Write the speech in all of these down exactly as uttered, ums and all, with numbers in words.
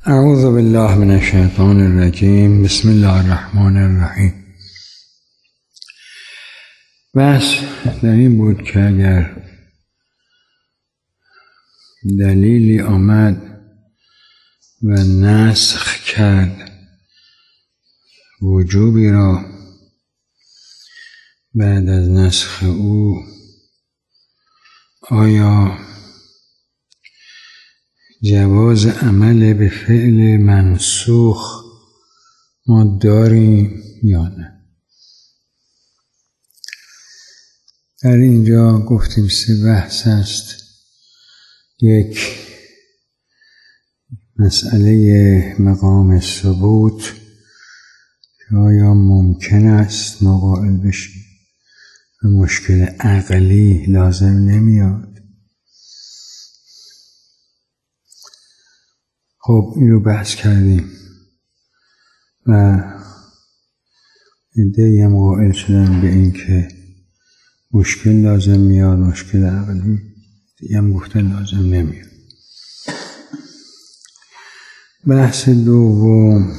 اعوذ بالله من الشیطان الرجیم. بسم الله الرحمن الرحیم. بس در این بود که اگر دلیلی آمد و نسخ کرد وجوبی را، بعد از نسخ او آیا جواز عمل به فعل منسوخ ما داریم یا نه؟ در اینجا گفتیم سه بحث است. یک، مسئله مقام ثبوت که آیا ممکن است ما قائل بشیم و مشکل عقلی لازم نمیاد. خب این رو بحث کردیم و عده‌ای هم قائل شدن به این که مشکل لازم میاد، مشکل عقلی. دیگه هم گفتن لازم نمیاد. بحث دوم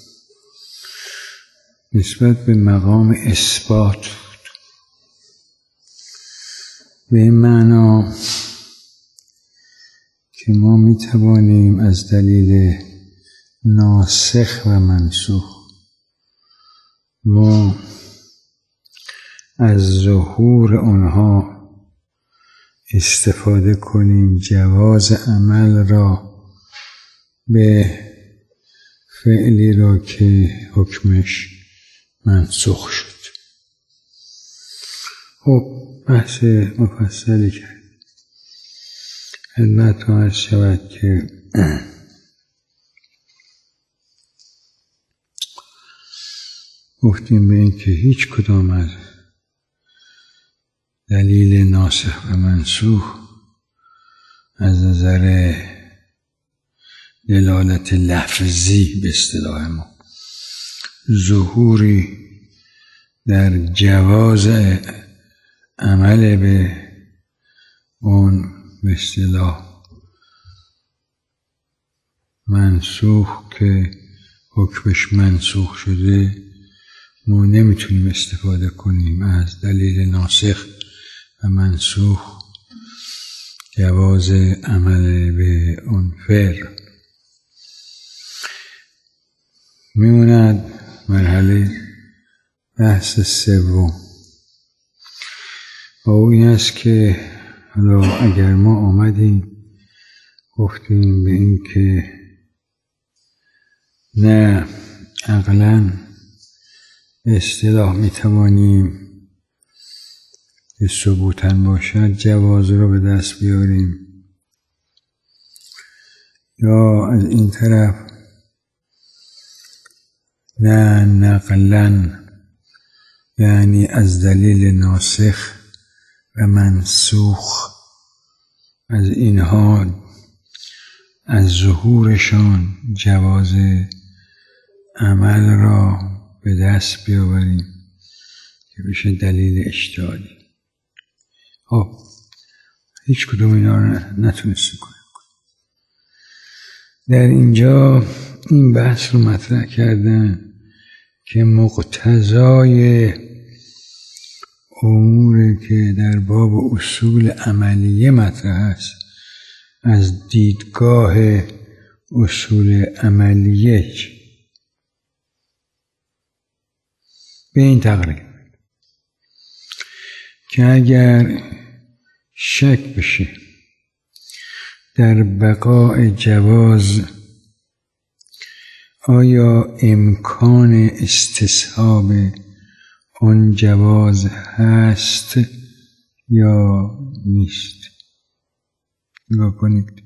نسبت به مقام اثبات بود. به این معنا که ما می توانیم از دلیل ناسخ و منسوخ ما از ظهور آنها استفاده کنیم، جواز عمل را به فعلی را که حکمش منسوخ شد. خب بحث مفصلی کرد. خدمت ها عرض شود که گفتیم به این که هیچ کدام از دلیل ناسخ و منسوخ از نظر دلالت لفظی به اصطلاح ما ظهوری در جواز عمل به اون به اصطلاح منسوخ که حکمش منسوخ شده ما نمیتونیم استفاده کنیم از دلیل ناسخ و منسوخ جواز عمل به اون فعل. میموند مرحله بحث سوم و او این است که حالا اگر ما آمدیم گفتیم به این که نه عقلاً به اصطلاح میتوانیم که ثبوتاً باشد جواز را به دست بیاریم، یا از این طرف نه نقلاً، یعنی از دلیل ناسخ و منسوخ از اینها از ظهورشان جواز عمل را به دست بیاوریم که بشه دلیل اجتهادی. خب هیچ کدوم اینا رو نتونستیم کنیم. در اینجا این بحث رو مطرح کردن که مقتضای اموری که در باب اصول عملیه مطرح است از دیدگاه اصول عملیه به این تقریب که اگر شک بشه در بقای جواز آیا امکان استصحاب اون جواز هست یا نیست. نگاه کنید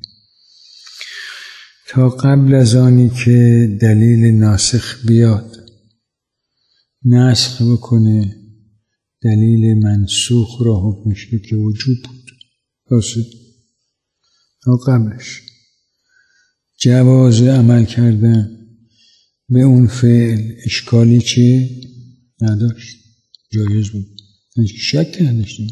تا قبل از آنی که دلیل ناسخ بیاد نسخ بکنه دلیل منسوخ را حکمش که وجود بود. درسته؟ تا قبلش جواز عمل کردن به اون فعل اشکالی چه نداشت، جایز بود، شک نداشتیم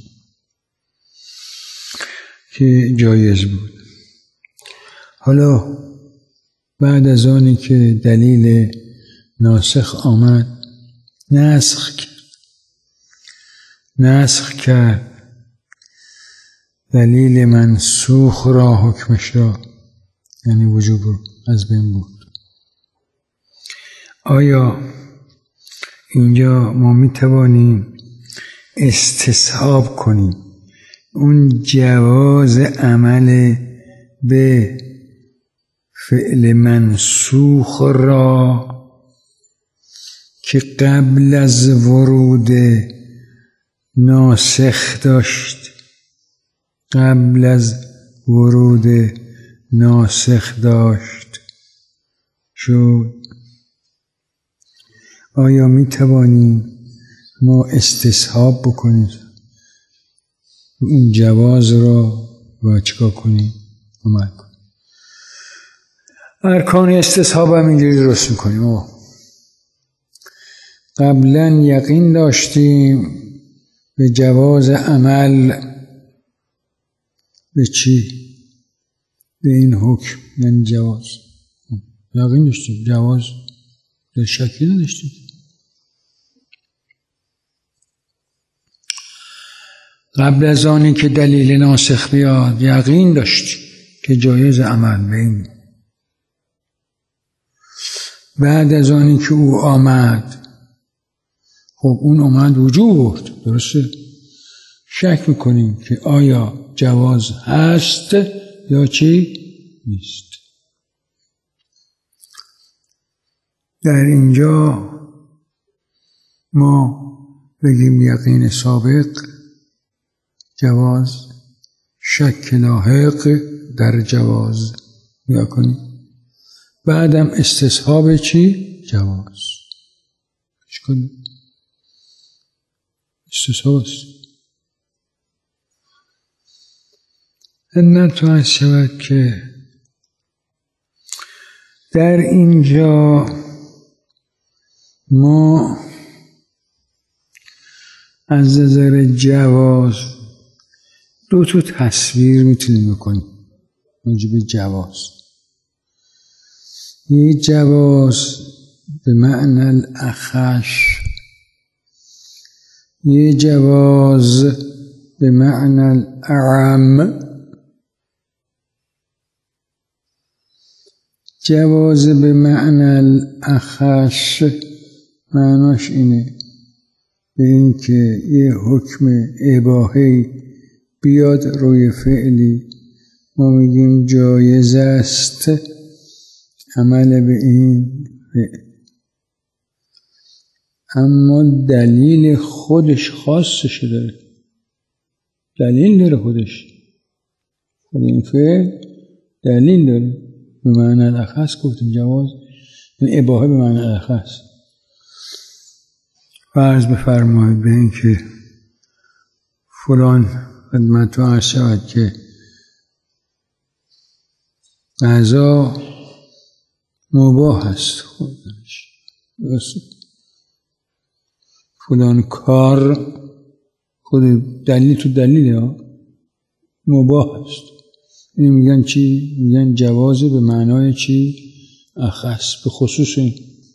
که جایز بود. حالا بعد از آنی که دلیل ناسخ آمد نسخ کرد نسخ کرد دلیل منسوخ را حکمش را یعنی وجوب رو از بین بود. آیا اینجا ما می توانیم استصحاب کنیم اون جواز عمل به فعل منسوخ را که قبل از ورود ناسخ داشت قبل از ورود ناسخ داشت شد؟ آیا می توانیم ما استصحاب بکنیم این جواز را و چیکار کنیم؟ عمل کنیم. ارکان استصحاب هم اینجوری درست میکنیم. آه. قبلا یقین داشتیم به جواز عمل به چی؟ به این حکم یعنی جواز یقین داشتیم جواز در شکی نداشتیم. قبل از آنی که دلیل ناسخ بیاد یقین داشتیم که جایز عمل به این. بعد از آنی که او آمد خب اون آمد وجوب بود درسته؟ شک میکنیم که آیا جواز هست یا چی؟ نیست. در اینجا ما بگیم یقین سابق جواز شک لاحق در جواز یا کنیم. بعدم استصحاب چی؟ جواز چی کنیم؟ استصحاب است. خدمت عرض شود که در اینجا ما از نظر جواز دو تا تصویر میتونیم بکنیم راجع به جواز. یه جواز به معنی الاخش، یه جواز به معنی الاعم. جواز به معنی الاخش معناش اینه به این که یه حکم اباحی بیاد روی فعلی ما میگیم جایز است عمل به این فعل، اما دلیل خودش خاصش داره، دلیل داره خودش، خود این فعل دلیل داره. به معنی الاخص گفتیم جواز این اباحه به معنی الاخص. فرض بفرمایید به این که فلان خدمت رو عرض شود که غذا مباح است خودش درست، فلان کار خود دلیل تو دلیل ها مباح است. این میگن چی؟ میگن جوازه به معنای چی؟ اخص به خصوص این.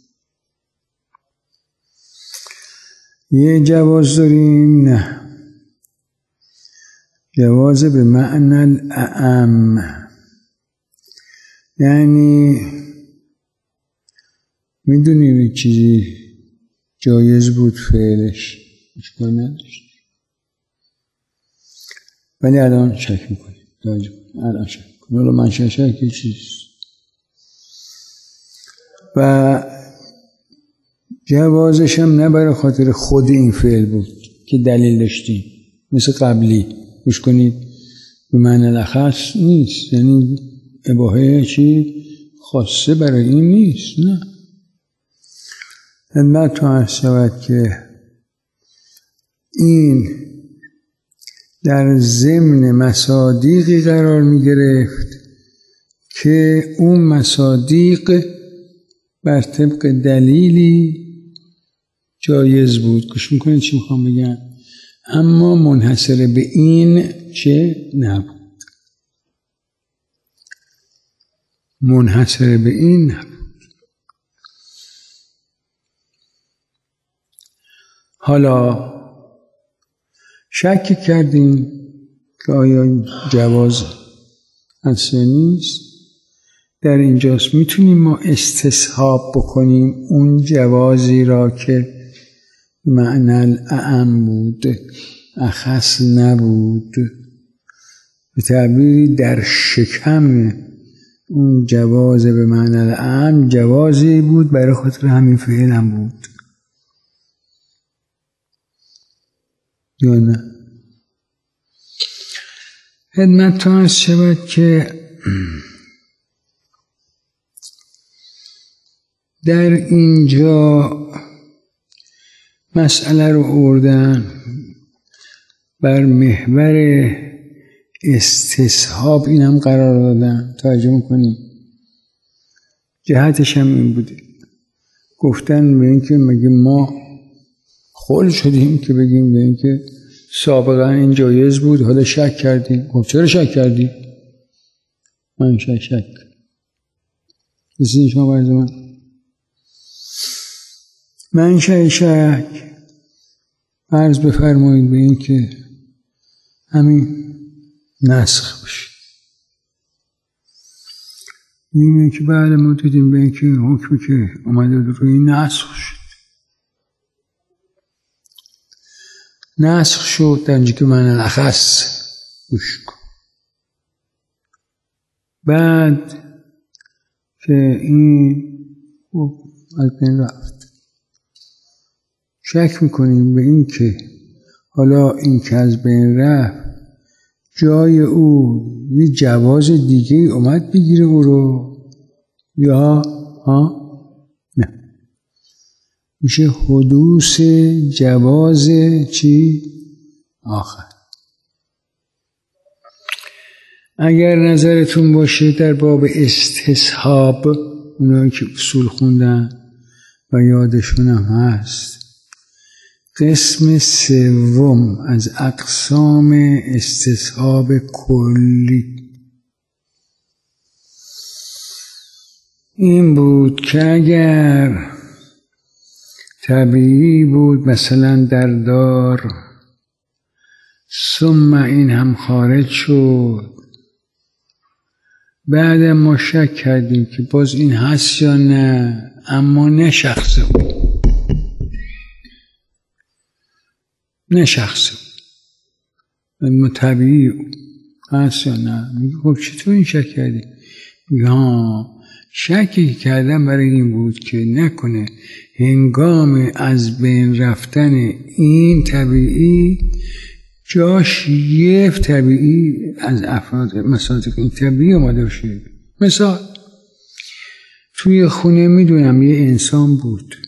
یه جواز داریم نه جواز به معنی الاعم، یعنی میدونیم یک چیزی جایز بود فعلش اشکال نداشت ولی الان شک میکنیم الان شک میکنیم الان من شک شک یه چیزیست و جوازش هم نه برای خاطر خود این فعل بود که دلیل داشتیم مثل قبلی گوش کنید به معنی الاخص نیست، یعنی اباحه چی خاصه برای این نیست. نه خدمت تو عرض شود که این در ضمن مصادیقی قرار می گرفت که اون مصادیق بر طبق دلیلی جایز بود. گوش میکنید چی میخوام بگم؟ اما منحصر به این چه نبود. منحصر به این نبود. حالا شک کردیم که آیا جواز هست یا نیست. در اینجاست میتونیم ما استصحاب بکنیم اون جوازی را که معنی الاعم بود، اخص نبود، به تعبیری در شکم اون جواز به معنی الاعم جوازی بود برای خاطر همین فعل هم بود یا نه. خدمتتون عرض شود که در اینجا مسئله رو آوردن بر محور استصحاب، این هم قرار دادن. توجه کنیم جهتش هم این بوده، گفتن به اینکه مگه ما خول شدیم که بگیم به اینکه سابقا این جایز بود حالا شک کردیم. خب چرا شک کردی؟ من شک شک رسیدی شما برز من من شک شک عرض بفرمایید به این که همین نسخ بشه. این که بعد ما دیدیم به این که حکمی که اومده روی نسخ شد نسخ شد در اینجا که من الاخص گوش کن. بعد که این از بین رفت شک میکنیم به این که حالا این که از بین رفت جای او یه جواز دیگه اومد بگیره او رو یا ها نه، میشه حدوث جواز چی؟ آخر. اگر نظرتون باشه در باب استصحاب اونایی که اصول خوندن و یادشون هم هست، قسم سوم از اقسام استصحاب کلی این بود که اگر طبیعی بود مثلا در دار ثم این هم خارج شد، بعد ما شک کردیم که باز این هست یا نه، اما نه شخص بود نه شخص بود طبیعی هست یا نه. میگه خب چطور این شک کردی؟ میگه ها شکی کردم برای این بود که نکنه هنگام از بین رفتن این طبیعی جاش یه طبیعی از افراد مثلا این طبیعی اومده باشه. مثال توی خونه میدونم یه انسان بود،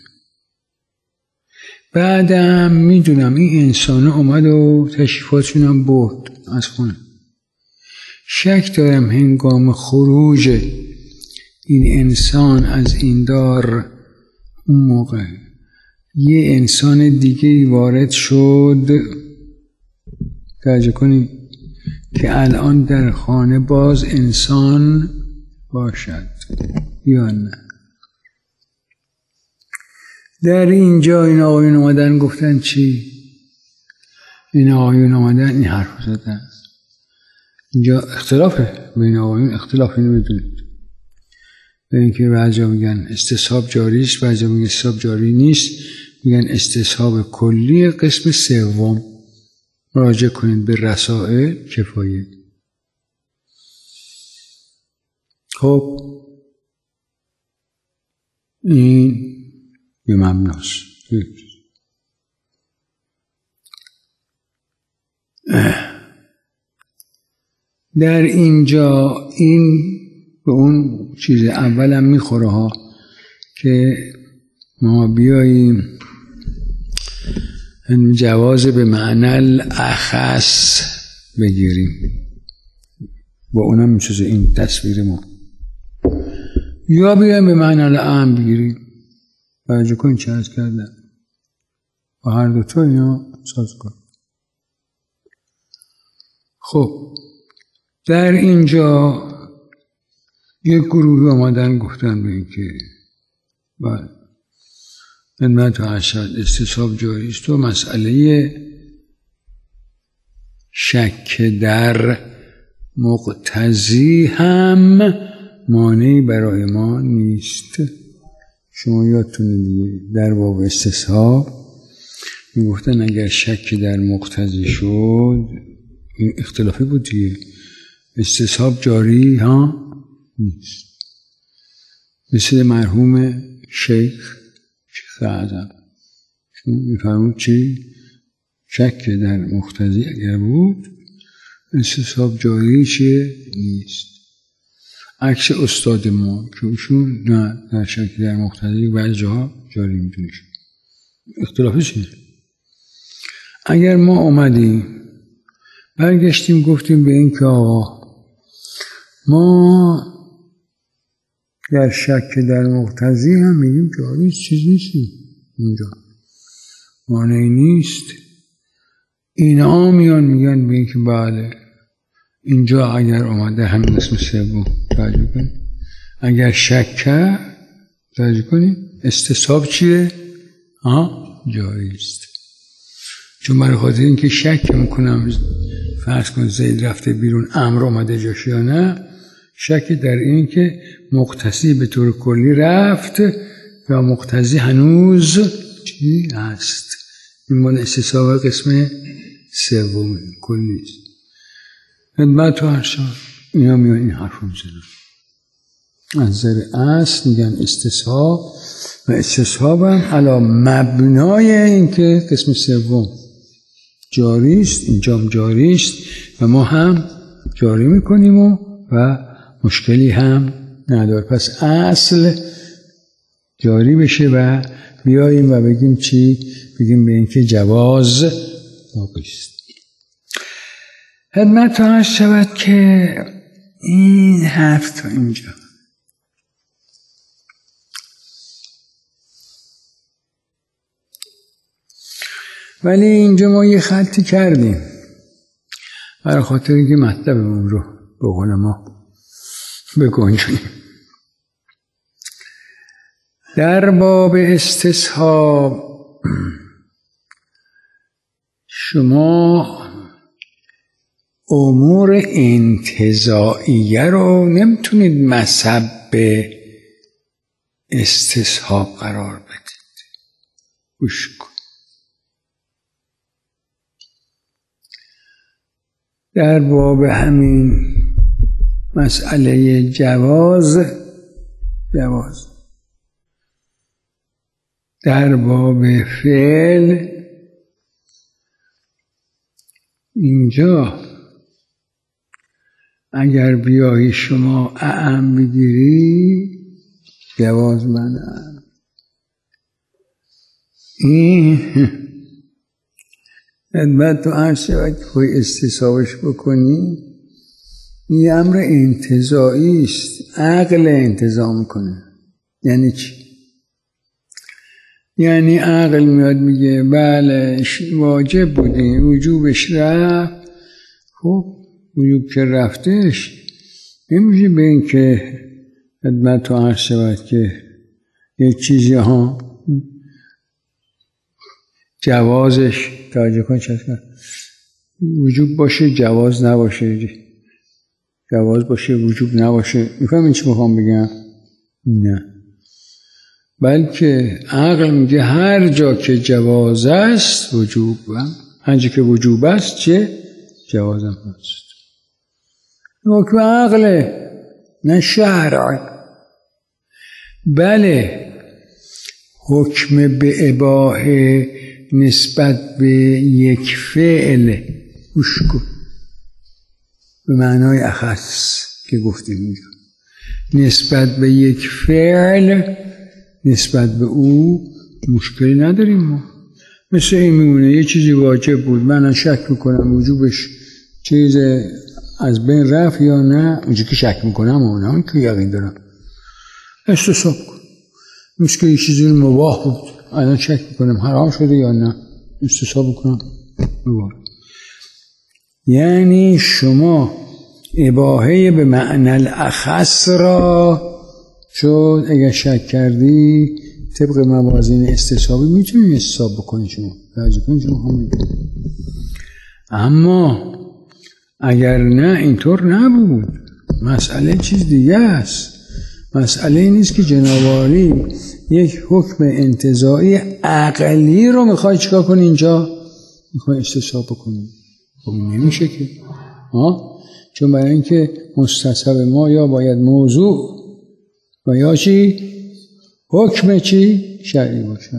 بعدم میدونم این انسان اومد و تشریفاتشون هم برد از خونه. شک دارم هنگام خروج این انسان از این دار اون موقع یه انسان دیگه وارد شد توجه کنید که الان در خانه باز انسان باشد یا نه. در اینجا این آقایون آمدن گفتن چی؟ این آقایون آمدن این حرف زدن. اینجا اختلافه بین آقایون، اختلاف اینو بدونید. به اینکه بعضی میگن استصحاب جاری است، بعضی میگن استصحاب جاری نیست، میگن استصحاب کلی قسم سوم. مراجعه کنید به رسائل کفایه. خب این یه مبناست. در اینجا این به اون چیز اولم میخوره ها که ما بیاییم جواز به معنی الاخص بگیریم، با اونم میشه این تصویر ما، یا بیاییم به معنی الاعم بگیریم. توجه کن چه عرض کردم با هر دوتا اینا ساز کن. خب در اینجا یک گروه آمدن گفتن به این که بله خدمت عرض شود استصحاب جاری است و مسئله شک در مقتضی هم مانعی برای ما نیست. شما یادتونه دیگه در باب استصحاب میگفتن اگر شک در مقتضی شد، این اختلافی بود دیگه، استصحاب جاری ها نیست. مثل مرحوم شیخ شیخ اعظم شما میفرمود چی؟ شک در مقتضی اگر بود استصحاب جاری چه نیست. عکس استاد ما که ایشون نه در شک در مقتضی بعضی جاها جاری میتونه شد. اختلافی چیه؟ اگر ما اومدیم برگشتیم گفتیم به این که آقا ما در شک در مقتضی هم میگیم جاری چیز نیستی اینجا مانعی نیست، اینا میان میگن به این که بله اینجا اگر اومده همین اسم سوم توجه کنید، اگر شک توجه کنید استصحاب چیه؟ آه جاری است. چون برای خاطر اینکه شک میکنم فرض کن زید رفته بیرون امر اومده جاش یا نه، شک در این که مقتضی به طور کلی رفت و مقتضی هنوز چی هست. این مال استصحاب قسم سوم کلی است. خدمت تو هر شد اینا میان این حرف رو میزنن از نظر اصل میگن استصحاب و استصحاب هم علی مبنای این که قسم سوم جاری است، اینجا جاری است و ما هم جاری میکنیم و, و مشکلی هم نداره. پس اصل جاری بشه و بیاییم و بگیم چی؟ بگیم به این که جواز باقی است. خدمت عرض شود که این حرف تا اینجا ولی اینجا ما یه خطی کردیم برای خاطر اینکه مطلبمون رو به قول ما بگنجونیم. در باب استصحاب شما امور انتزاعیه رو نمیتونید مصب استصحاب قرار بدید. گوش کن. در باب همین مسئله جواز جواز در باب فعل اینجا اگر بیایی شما اعم بگیری جواز منع این خدمت تو عرض شود که خواهی استصحابش بکنی این امر انتزاعی است. عقل انتزاع میکنه. یعنی چی؟ یعنی عقل میاد میگه بله واجب بوده وجوبش رفت، خب وجوب که رفتش نمیشه به این که خدمت تو عرض شود که یک چیزی ها جوازش توجه کن چه وجوب باشه جواز نباشه، جواز باشه وجوب نباشه. میفهمین چی میخوام بگم؟ نه، بلکه عقل میگه هر جا که جواز است وجوب هم، هر جا که وجوب است چه؟ جواز هم هست. حکم عقله نه شرع. بله حکم به اباحه نسبت به یک فعل گوش کن به معنای اخص که گفتیم اینجا، نسبت به یک فعل نسبت به او مشکلی نداریم ما. مثل این میمونه یه چیزی واجب بود من شک میکنم وجوبش چیز از بین رفت یا نه، اونجا که شک میکنم و نه که یقین دارم استصحاب کن. مثل که یه چیزی مباح بود الان شک میکنم حرام شده یا نه استصحاب کنم مباح. یعنی شما اباحه به معنی الاخص را شد اگر شک کردی طبق موازین استصحابی میتونی حساب بکنی شما راجع کنی شما هم. اما اگر نه اینطور نبود، مسئله چیز دیگه است. مسئله این نیست که جناب عالی یک حکم انتزاعی عقلی رو میخوای چیکار کنی اینجا میخوای استصحاب بکنی. خب نمیشه که ها، چون برای اینکه مستصحب ما یا باید موضوع و یا چی حکم چی شرعی باشد.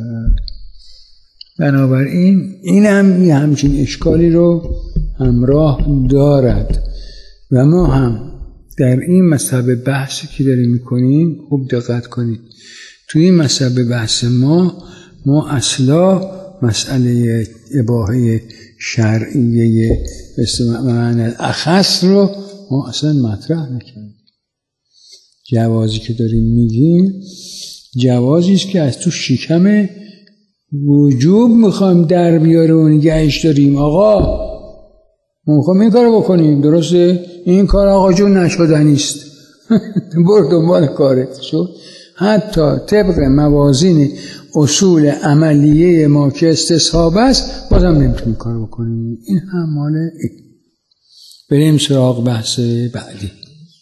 بنابراین این هم یه همچین اشکالی رو همراه دارد و ما هم در این مسئله بحثی که داریم میکنیم خوب دقت کنید. توی این مسئله بحث ما ما اصلا مسئله اباحه شرعیه معنی اخص رو ما اصلا مطرح نکردیم. جوازی که داریم میگیم جوازی است که از تو شکم وجوب میخوایم در بیاره و نگهش داریم. آقا ما میخوایم این کار بکنیم، درسته؟ این کار آقا جون نشدنی است. برو دنبال کارت شد. حتی طبق موازین اصول عملیه ما که استصحاب است بازم نمیتونیم کار بکنیم. این هم ماله. بریم سراغ بحث بعدی.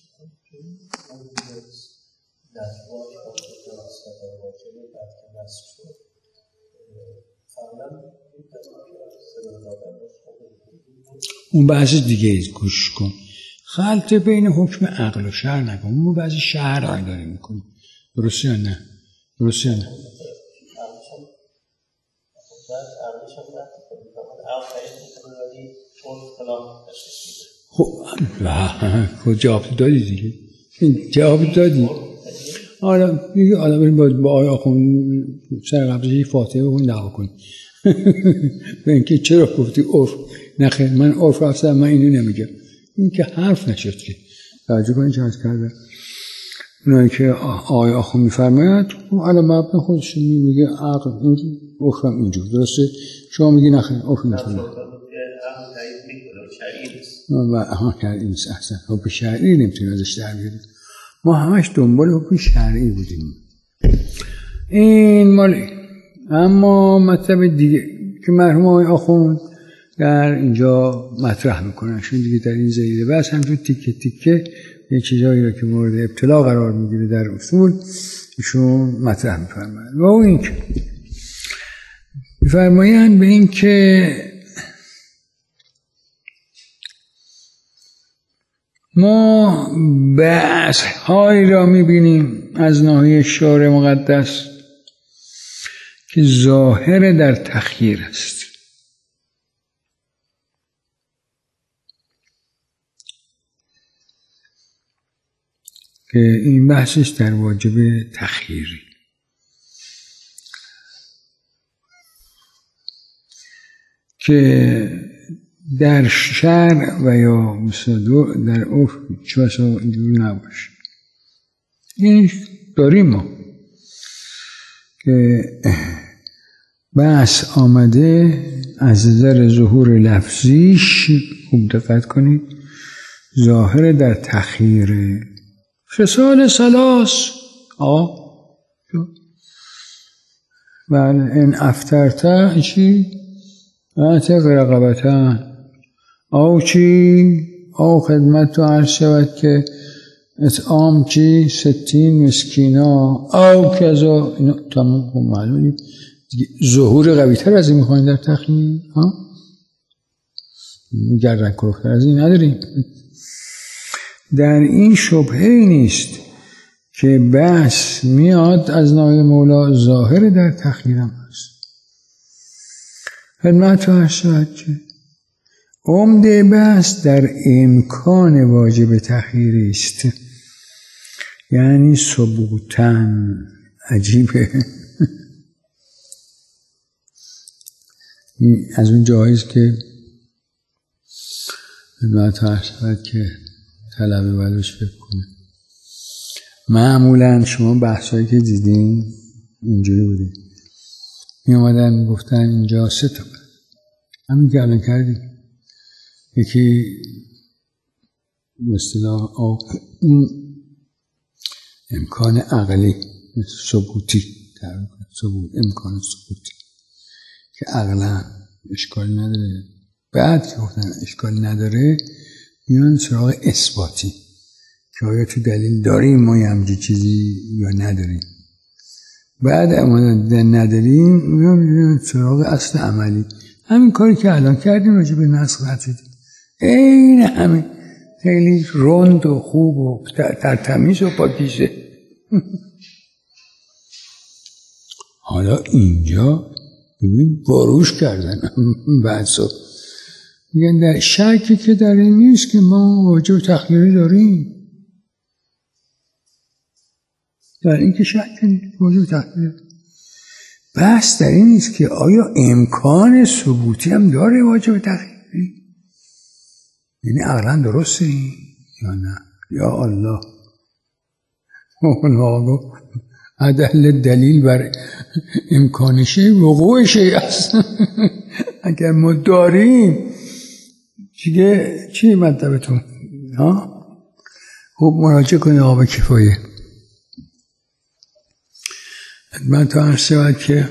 اون بحث دیگه ایست، گوش کن. خلط بین حکم عقل و شرع نکن. اون بحث شرع داریم میکنیم. درسته یا نه؟ درسته یا نه؟ خب جواب دادی دیگه. جواب دادی. حالا میگه حالا بریم با آقای آخوند سر قبلش یک فاتحه بخونیم دعوا کنیم. به اینکه چرا گفتی عرف؟ نخیر من عرف رفتم، من اینو نمیگم. این که حرف نشد که توجه کنید چه از کرده. اونایی که آقای آخوند میفرماید حالا مبنی خودش میگه عقل عرفم اینجور درسته، شما میگی نخیر عرف نمیفرماید و آها شرعی نیست. احسن حکم شرعی نمیتونیم ازش در بیاریم. ما همش دنبال حکم شرعی بودیم. این مال. اما مطلب دیگه که مرحوم آقای آخوند در اینجا مطرح میکنن، چون دیگه در این زیده بس همچون تیکه تیکه یه چیزایی را که مورد ابتلا قرار میگیره در اصول ایشون مطرح میفرمایند. و اون این که میفرمایند به این که ما بحث هایی را میبینیم از ناحیه شارع مقدس که ظاهر در تخییر است. که این بحثش در واجب تخییری که در شرع و یا مثلا در عرف چه بسا اینجوری نباشه. این داریم ما که بحث آمده از نظر ظهور لفظیش خوب دقت کنید ظاهر در تخییر فسال سلاس آه بله این افترته چی؟ اعتق رقبتن او چی؟ او خدمت تو عرض شود که اطعام چی؟ ستین مسکینا او کذا اینو تمام خب معلومی ظهور قوی تر از این میخواین در تخییر ها؟ گردن کروختر از این نداریم. در این شبهه نیست که بحث میاد از ناحیه مولا ظاهر در تخییرم هست. خدمت و شود چه؟ عمده بحث در امکان واجب تخییری است. یعنی ثبوتاً عجیبه. از اون جاییست که خدمت و شود که طلبه بایدش فکر کنه. معمولا شما بحثایی که دیدین اینجوری بوده می اومدن می گفتن اینجا سه تا همین که الان کردیم. یکی مثلا امکان عقلی ثبوتی ثبوت امکان ثبوتی که عقلا اشکال نداره. بعد که گفتن اشکال نداره میان سراغ اثباتی که آیا تو دلیل داریم ما یه همچین چیزی یا نداریم. بعد اما دیدن نداریم میان سراغ اصل عملی، همین کاری که الان کردیم راجع به نسخ حدیث، این همین خیلی روند و خوب و ترتمیز و پاکیزه. حالا اینجا ببین باروش کردن بعضا میگن در شکی که در این نیست که ما واجب تخییری داریم، در این که شک نیست واجب تخییری. بحث در این نیست که آیا امکان ثبوتی هم داره واجب تخییری، یعنی عقلا درسته یا نه. یا الله اولا عدل دلیل بر امکان شیء وقوع شیء است. اگر ما داریم چیه چی مطلبتون ها؟ خب مراجعه کنید آقا کفایه. من تا هر شود که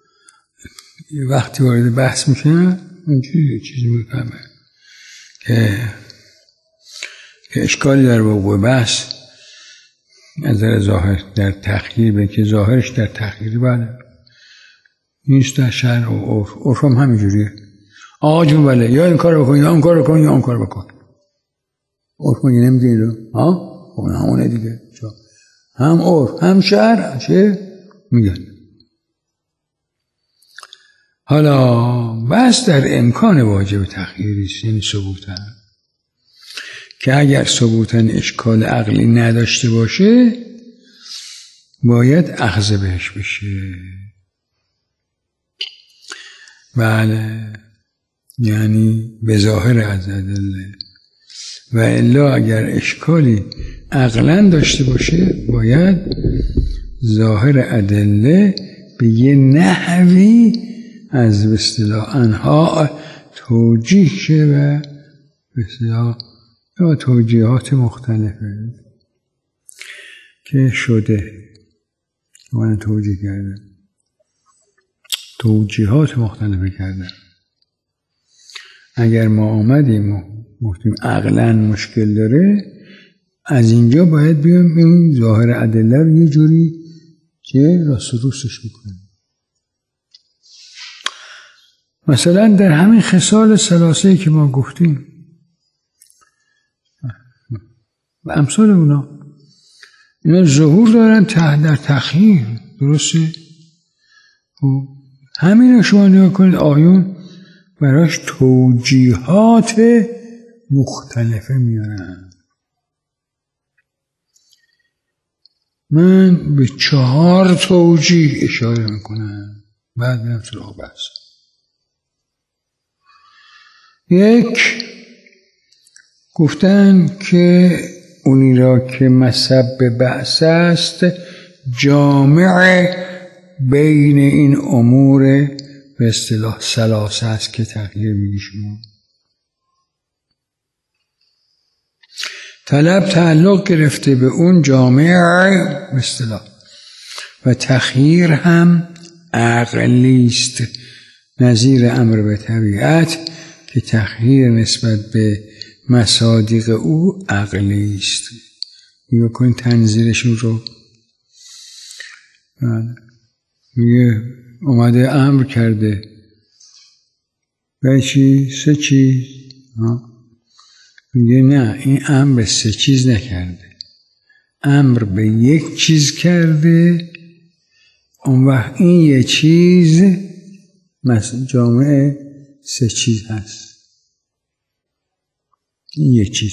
وقتی وارد بحث میشن اینجوری چیزی میفهمه که که اشکالی در وقوع بحث از در ظاهر در تخییر به که ظاهرش در تخییر بعد نیست در شرع و عرف. عرف هم همینجوریه. آقا جون بله یا این کار بکن یا اون کار بکن یا اون کار بکن. عرف مگه نمیدونی رو ها؟ اون همونه دیگه. هم عرف هم شرع چه میگن. حالا بس در امکان واجب تخییری یعنی ثبوتن که اگر ثبوتن اشکال عقلی نداشته باشه باید اخذ بهش بشه. بله یعنی به ظاهر از ادله، و الا اگر اشکالی عقلا داشته باشه باید ظاهر ادله به یه نحوی از به اصطلاح آنها توجیه شه و به اصطلاح یا توجیهات مختلفه که شده من توجیه کردم توجیهات مختلفه کردم. اگر ما آمدیم و گفتیم عقلاً مشکل داره، از اینجا باید بیام این ظاهر ادله رو یه جوری که راست و روستش بکنیم. مثلا در همین خصال ثلاثه‌ای که ما گفتیم و امثال اونا اینا ظهور دارن در تخییر، درسته؟ و همین رو شما نگاه کنید آیون براش توجیهات مختلفه میارن. من به چهار توجیه اشاره میکنم بعد میرم سراغ بحث. یک، گفتن که اونی را که مصب بحث است جامع بین این امور به اصطلاح ثلاثه است که تغییر میگی شما. طلب تعلق گرفته به اون جامع به اصطلاح و تخییر هم عقلی است، نظیر امر به طبیعت که تخییر نسبت به مصادیق او عقلی است. میگه کن تنظیرشون رو میگه اومده امر کرده به چی؟ سه چیز. میگه نه این امر به سه چیز نکرده، امر به یک چیز کرده. اون وقت این یک چیز مثلا جامعه سه چیز هست. این یک چیز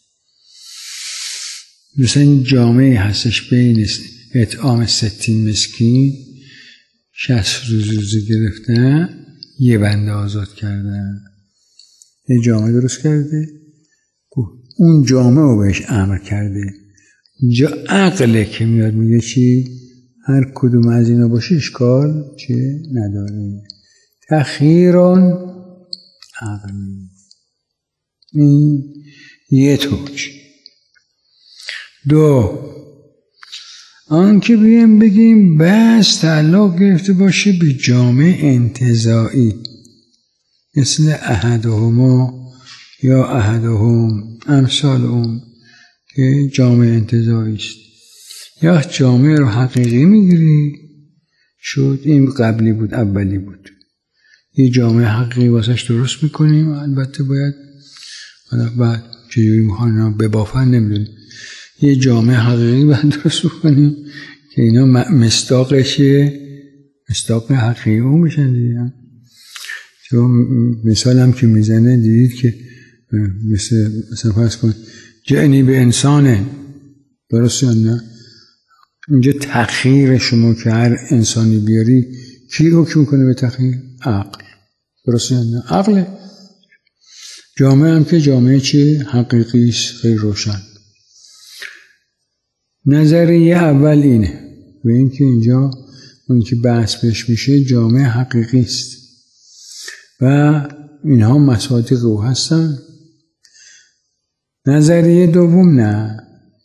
مثلا این جامعه هستش بین اطعام ستین مسکین شصت روز روزه گرفتن یه بنده آزاد کردن، یه جامعه درست کرده، اون جامعه رو بهش امر کرده. جا عقله که میاد میگه چی؟ هر کدوم از اینا باشه اشکال چه نداره. تخییران عقلی. این یه توج. دو، آن که بیم بگیم بس تعلق گرفته باشه به جامعه انتزاعی مثل احدهما یا احدهم امثال اون که جامعه انتزاعی است، یا جامعه رو حقیقی میگیری شد، این قبلی بود اولی بود، یه جامعه حقیقی واسش درست میکنیم، البته باید بعد چجوری میخوایم ببافن نمیدونیم، یه جامعه حقیقی باید درست بکنیم که اینا مصداقشه، مصداق حقیقی اون میشن دیگه. چون مثال هم که میزنه دیدید که مثل مثلا فرض کن جعنی به انسانه، درست یا نه؟ اینجا تخییر شما که هر انسانی بیاری کی حکم میکنه به تخییر؟ عقل، درست یا نه؟ عقله. جامعه هم که جامعه چه؟ حقیقی است، خیلی روشن. نظریه اول اینه به این که اینجا اون که بحث بهش میشه جامعه حقیقی است و اینها مصادیق او هستن. نظریه دوم نه،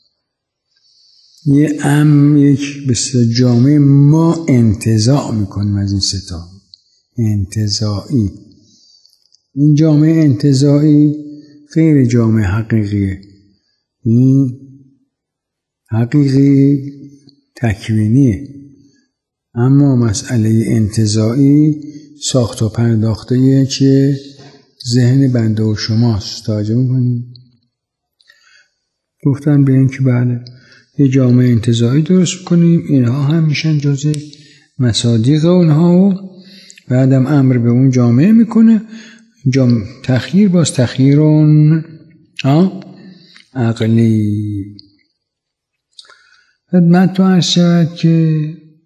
یه ام یک بسیار جامعه ما انتزاع میکنیم از این ستا انتزاعی. این جامعه انتزاعی غیر جامعه حقیقیه، این حقیقی تکوینیه، اما مسئله انتزاعی ساخت و پرداخته چه ذهن بنده و شماست. توجه می‌کنید؟ گفتن به این که بله یه جامعه انتزاعی درست کنیم، اینها هم میشن جزء مصادیق اونها و بعدم امر به اون جامعه میکنه. جام تخییر باز تخییرون عقلی. خدمت تو عرض شود که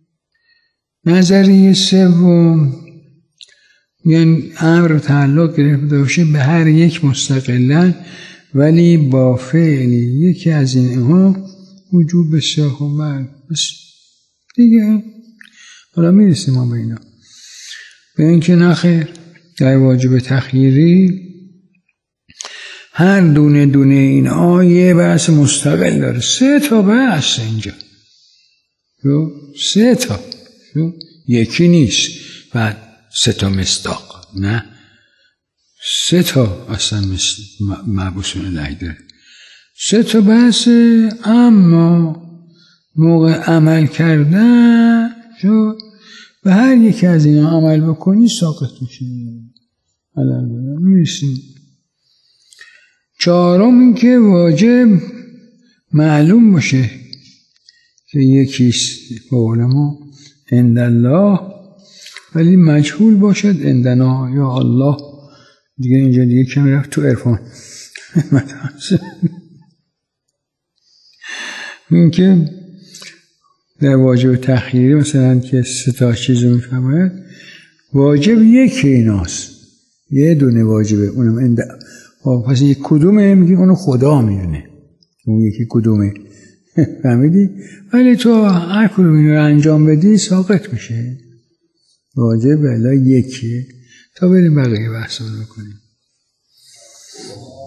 نظریه سوم یعنی امر تعلق گرفته باشه به هر یک مستقلاً ولی با فعل یکی از اینها وجوب بسیار خوب بس دیگه. حالا میرسیم ما به اینا به این که نخیر در واجب تخییری هر دونه دونه این آیه بحث مستقل داره. سه تا بحث اینجا، سه تا، یکی نیست بعد سه تا مصداق، نه سه تا اصلا مبعوثون الهی داره، سه تا بحث. اما موقع عمل کردن جو به هر یکی از اینا عمل بکنی ساقط میشه. حالا میرسیم چهارم، این که واجب معلوم باشه که یکیست به علما عند الله ولی مجهول باشد عندنا یا الله. دیگه اینجا دیگه کمی رفت تو عرفان. این که در واجب تخییری مثلا که سه تا چیزو میفهمد واجب یکی ایناست، یه دونه واجبه اونم اند. پس یک کدومه میگی اونو خدا میدونه اون یکی کدومه. فهمیدی؟ ولی تو هر کدوم اینو رو انجام بدی ساقط میشه. واجب الا یکیه. تا بریم بقیه بحث رو بکنیم.